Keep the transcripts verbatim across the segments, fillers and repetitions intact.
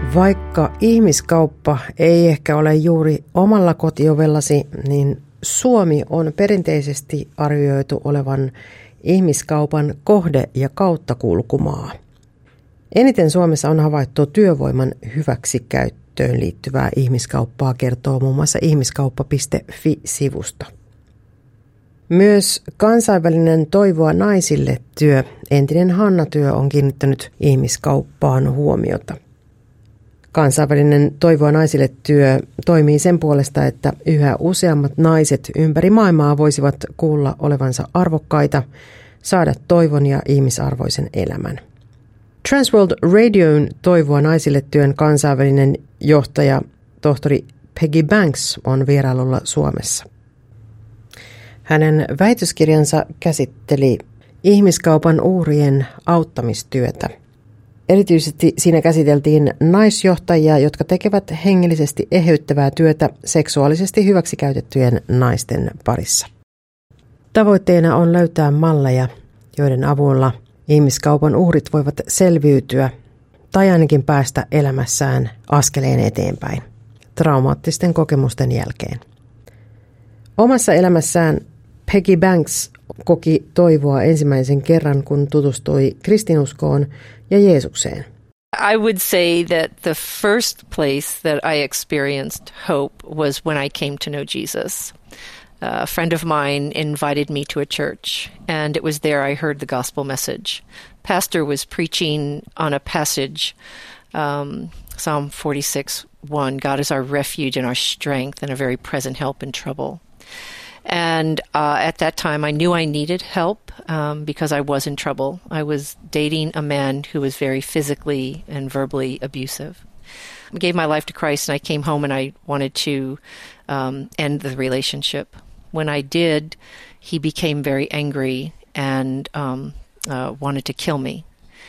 Vaikka ihmiskauppa ei ehkä ole juuri omalla kotiovellasi, niin Suomi on perinteisesti arvioitu olevan ihmiskaupan kohde- ja kauttakulkumaa. Eniten Suomessa on havaittu työvoiman hyväksikäyttöön liittyvää ihmiskauppaa, kertoo muun muassa ihmiskauppa piste fi-sivusto. Myös kansainvälinen Toivoa naisille -työ, entinen Hanna-työ, on kiinnittänyt ihmiskauppaan huomiota. Kansainvälinen Toivoa naisille -työ toimii sen puolesta, että yhä useammat naiset ympäri maailmaa voisivat kuulla olevansa arvokkaita, saada toivon ja ihmisarvoisen elämän. Transworld Radion Toivoa naisille -työn kansainvälinen johtaja, tohtori Peggy Banks, on vierailulla Suomessa. Hänen väitöskirjansa käsitteli ihmiskaupan uhrien auttamistyötä. Erityisesti siinä käsiteltiin naisjohtajia, jotka tekevät hengellisesti eheyttävää työtä seksuaalisesti hyväksikäytettyjen naisten parissa. Tavoitteena on löytää malleja, joiden avulla ihmiskaupan uhrit voivat selviytyä tai ainakin päästä elämässään askeleen eteenpäin traumaattisten kokemusten jälkeen. Omassa elämässään Peggy Banks koki toivoa ensimmäisen kerran, kun tutustui kristinuskoon ja Jeesukseen. I would say that the first place that I experienced hope was when I came to know Jesus. A friend of mine invited me to a church, and it was there I heard the gospel message. Pastor was preaching on a passage, um, Psalm forty-six one, God is our refuge and our strength and a very present help in trouble. And uh, at that time I knew I needed help um, because I was in trouble. I was dating a man who was very physically and verbally abusive. I gave my life to Christ and I came home and I wanted to um, end the relationship. When I did, he became very angry and um, uh, wanted to kill me.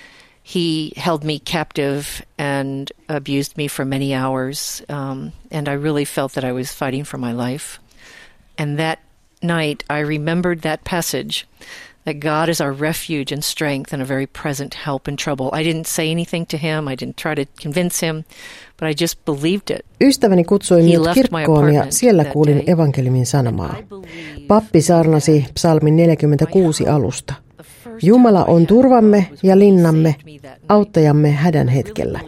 He held me captive and abused me for many hours, um, and I really felt that I was fighting for my life. And that night I remembered that passage, that God is our refuge and strength and a very present help in trouble. I didn't say anything to him. I didn't try to convince him, but I just believed it. Ystäväni kutsui minut kirkkoon ja siellä kuulin evankeliumin sanomaa. Pappi saarnasi psalmin neljäkymmentäkuusi alusta. Jumala on turvamme ja linnamme, auttajamme hädän hetkellä.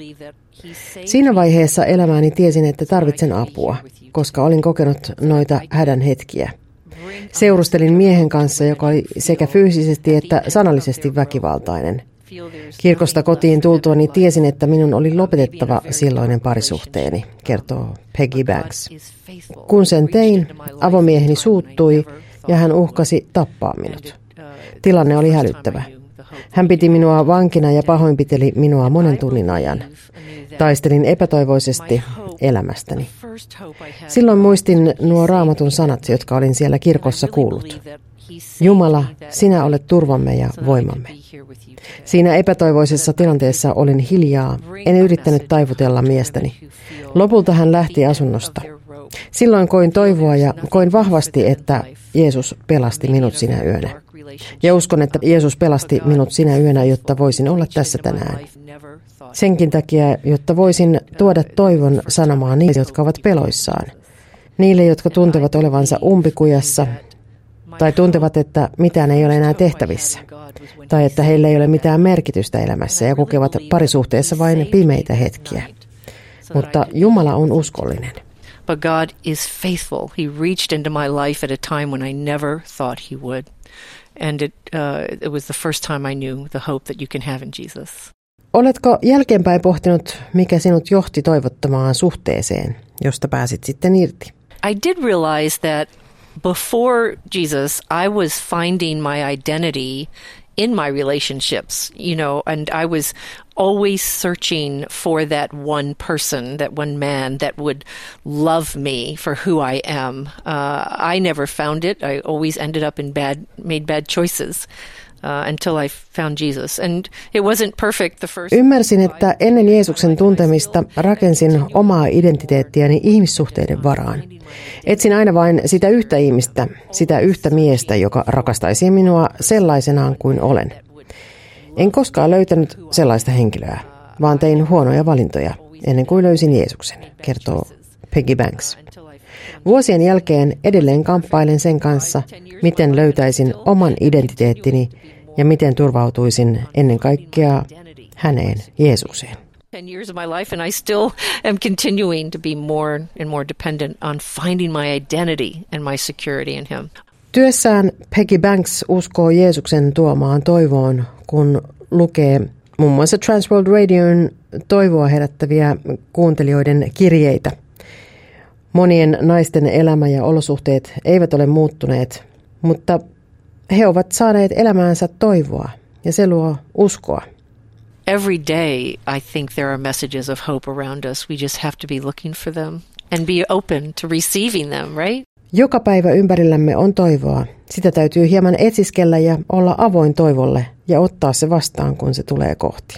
Siinä vaiheessa elämääni tiesin, että tarvitsen apua, koska olin kokenut noita hädän hetkiä. Seurustelin miehen kanssa, joka oli sekä fyysisesti että sanallisesti väkivaltainen. Kirkosta kotiin tultuani tiesin, että minun oli lopetettava silloinen parisuhteeni, kertoo Peggy Banks. Kun sen tein, avomieheni suuttui ja hän uhkasi tappaa minut. Tilanne oli hälyttävä. Hän piti minua vankina ja pahoinpiteli minua monen tunnin ajan. Taistelin epätoivoisesti elämästäni. Silloin muistin nuo Raamatun sanat, jotka olin siellä kirkossa kuullut. Jumala, sinä olet turvamme ja voimamme. Siinä epätoivoisessa tilanteessa olin hiljaa, en yrittänyt taivutella miestäni. Lopulta hän lähti asunnosta. Silloin koin toivoa ja koin vahvasti, että Jeesus pelasti minut sinä yönä. Ja uskon, että Jeesus pelasti minut sinä yönä, jotta voisin olla tässä tänään. Senkin takia, jotta voisin tuoda toivon sanomaan niille, jotka ovat peloissaan. Niille, jotka tuntevat olevansa umpikujassa tai tuntevat, että mitään ei ole enää tehtävissä. Tai että heillä ei ole mitään merkitystä elämässä ja kokevat parisuhteessa vain pimeitä hetkiä. Mutta Jumala on uskollinen. But God is faithful. He reached into my life at a time when I never thought he would. And it, uh, it was the first time I knew the hope that you can have in Jesus. Oletko jälkeenpäin pohtinut, mikä sinut johti toivottomaan suhteeseen, josta pääsit sitten irti? I did realize that before Jesus, I was finding my identity in my relationships, you know, and I was always searching for that one person, that one man that would love me for who I am. Uh, I never found it. I always ended up in bad, made bad choices. Uh, until I found Jesus. And it wasn't perfect the first. Ymmärsin, että ennen Jeesuksen tuntemista rakensin omaa identiteettiäni ihmissuhteiden varaan. Etsin aina vain sitä yhtä ihmistä, sitä yhtä miestä, joka rakastaisi minua sellaisenaan kuin olen. En koskaan löytänyt sellaista henkilöä, vaan tein huonoja valintoja. ennen kuin löysin Jeesuksen, kertoo Peggy Banks. Vuosien jälkeen edelleen kamppailen sen kanssa, miten löytäisin oman identiteettini ja miten turvautuisin ennen kaikkea häneen, Jeesukseen. ten years of my life and I still am continuing to be more and more dependent on finding my identity and my security in him. Työssään Peggy Banks uskoo Jeesuksen tuomaan toivoon, kun lukee muun muassa Transworld Radion toivoa herättäviä kuuntelijoiden kirjeitä. Monien naisten elämä ja olosuhteet eivät ole muuttuneet, mutta he ovat saaneet elämäänsä toivoa ja se luo uskoa. Every day I think there are messages of hope around us. We just have to be looking for them and be open to receiving them, right? Joka päivä ympärillämme on toivoa. Sitä täytyy hieman etsiskellä ja olla avoin toivolle ja ottaa se vastaan, kun se tulee kohti.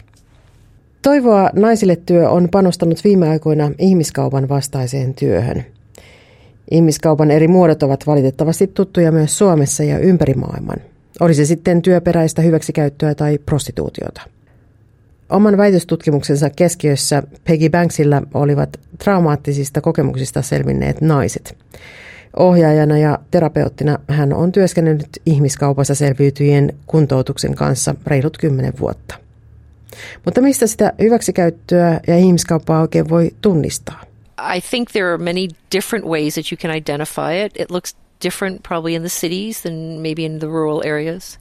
Toivoa naisille työ on panostanut viime aikoina ihmiskaupan vastaiseen työhön. Ihmiskaupan eri muodot ovat valitettavasti tuttuja myös Suomessa ja ympäri maailman. Oli se sitten työperäistä hyväksikäyttöä tai prostituutiota. Oman väitöstutkimuksensa keskiössä Peggy Banksilla olivat traumaattisista kokemuksista selvinneet naiset. Ohjaajana ja terapeuttina hän on työskennellyt ihmiskaupassa selviytyjien kuntoutuksen kanssa reilut kymmenen vuotta. Mutta mistä sitä hyväksikäyttöä ja ihmiskauppaa oikein voi tunnistaa? I think there are many different ways that you can identify it. It looks different probably in the cities than maybe in the rural areas.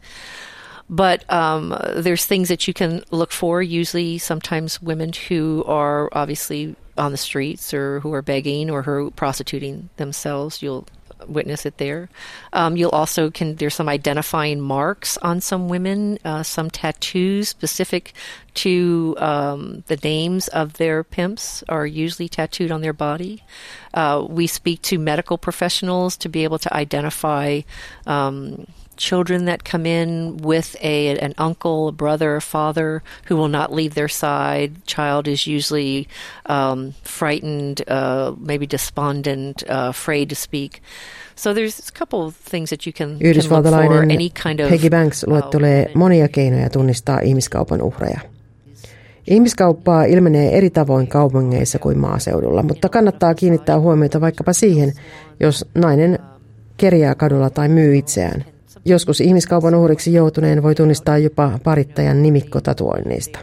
But um, there's things that you can look for, usually sometimes women who are obviously on the streets or who are begging or who are prostituting themselves. You'll witness it there. Um, you'll also can, there's some identifying marks on some women, uh, some tattoos specific to um, the names of their pimps are usually tattooed on their body. Uh, we speak to medical professionals to be able to identify um, children that come in with a an uncle, a brother, a father who will not leave their side. Child is usually um, frightened, uh, maybe despondent, uh, afraid to speak. So there's a couple of things that you can, can look for. Any kind of, Peggy Banks luettelee uh, monia keinoja tunnistaa ihmiskaupan uhreja. Ihmiskauppaa ilmenee eri tavoin kaupungeissa kuin maaseudulla, mutta kannattaa kiinnittää huomiota vaikkapa siihen, jos nainen kerjää kadulla tai myy itseään. Joskus ihmiskaupan uhriksi joutuneen voi tunnistaa jopa parittajan nimikkotatuoinneista.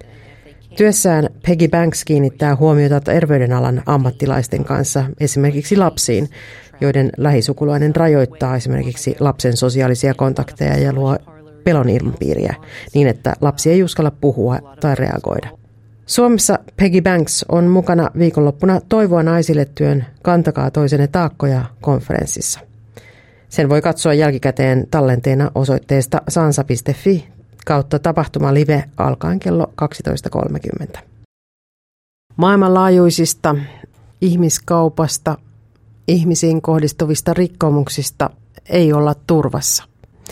Työssään Peggy Banks kiinnittää huomiota terveydenalan ammattilaisten kanssa esimerkiksi lapsiin, joiden lähisukulainen rajoittaa esimerkiksi lapsen sosiaalisia kontakteja ja luo pelon ilmapiiriä niin, että lapsi ei uskalla puhua tai reagoida. Suomessa Peggy Banks on mukana viikonloppuna Toivoa naisille työn Kantakaa toisenne taakkoja -konferenssissa. Sen voi katsoa jälkikäteen tallenteena osoitteesta sansa piste fi kautta tapahtuma live alkaen kello kaksitoista kolmekymmentä. Maailmanlaajuisista ihmiskaupasta, ihmisiin kohdistuvista rikkomuksista ei olla turvassa.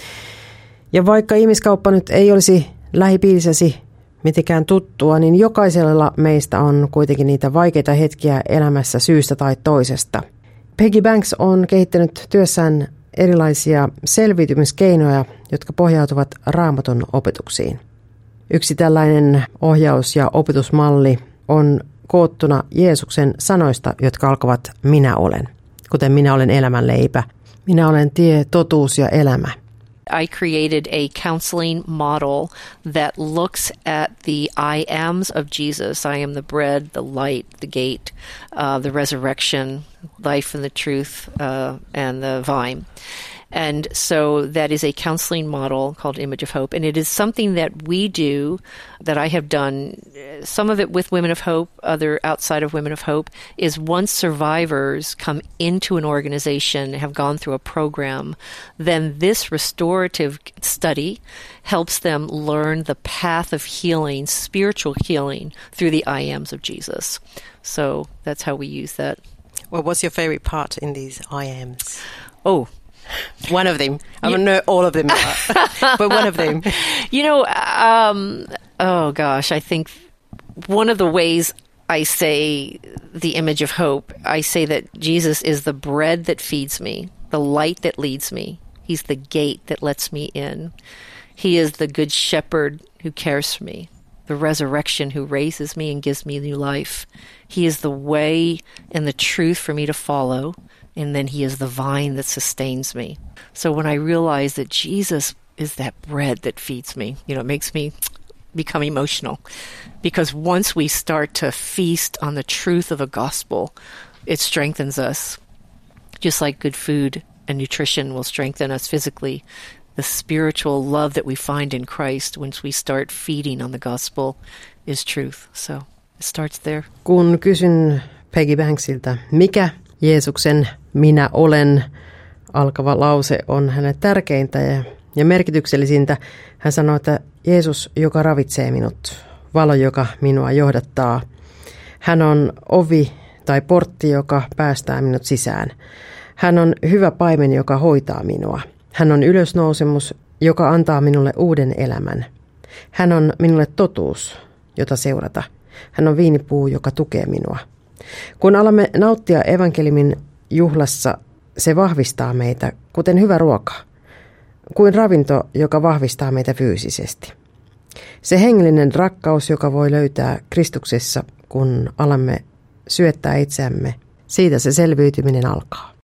Ja vaikka ihmiskauppa nyt ei olisi lähipiirissäsi mitenkään tuttua, niin jokaisella meistä on kuitenkin niitä vaikeita hetkiä elämässä syystä tai toisesta. Peggy Banks on kehittänyt työssään erilaisia selviytymiskeinoja, jotka pohjautuvat Raamatun opetuksiin. Yksi tällainen ohjaus- ja opetusmalli on koottuna Jeesuksen sanoista, jotka alkavat minä olen. Kuten minä olen elämän leipä, minä olen tie, totuus ja elämä. I created a counseling model that looks at the I ams of Jesus. I am the bread, the light, the gate, uh, the resurrection, life and the truth, uh, and the vine. And so that is a counseling model called Image of Hope. And it is something that we do, that I have done, some of it with Women of Hope, other outside of Women of Hope, is once survivors come into an organization, have gone through a program, then this restorative study helps them learn the path of healing, spiritual healing, through the I ams of Jesus. So that's how we use that. Well, what's your favorite part in these I ams? Oh, one of them. I don't know all of them, but one of them. You know, um, oh gosh, I think one of the ways I say the image of hope, I say that Jesus is the bread that feeds me, the light that leads me. He's the gate that lets me in. He is the good shepherd who cares for me. the resurrection, who raises me and gives me new life. He is the way and the truth for me to follow, and then he is the vine that sustains me. So when I realize that Jesus is that bread that feeds me, you know, it makes me become emotional. Because once we start to feast on the truth of the gospel, it strengthens us. Just like good food and nutrition will strengthen us physically, the spiritual love that we find in Christ once we start feeding on the gospel is truth. So it starts there. Kun kysyn Peggy Banksilta, mikä Jeesuksen minä olen alkava lause on hänen tärkeintä ja, ja merkityksellisintä, hän sanoi, että Jeesus, joka ravitsee minut, valo, joka minua johdattaa. Hän on ovi tai portti, joka päästää minut sisään. Hän on hyvä paimen, joka hoitaa minua. Hän on ylösnousemus, joka antaa minulle uuden elämän. Hän on minulle totuus, jota seurata. Hän on viinipuu, joka tukee minua. Kun alamme nauttia evankeliumin juhlassa, se vahvistaa meitä, kuten hyvä ruoka, kuin ravinto, joka vahvistaa meitä fyysisesti. Se hengellinen rakkaus, joka voi löytää Kristuksessa, kun alamme syöttää itseämme, siitä se selviytyminen alkaa.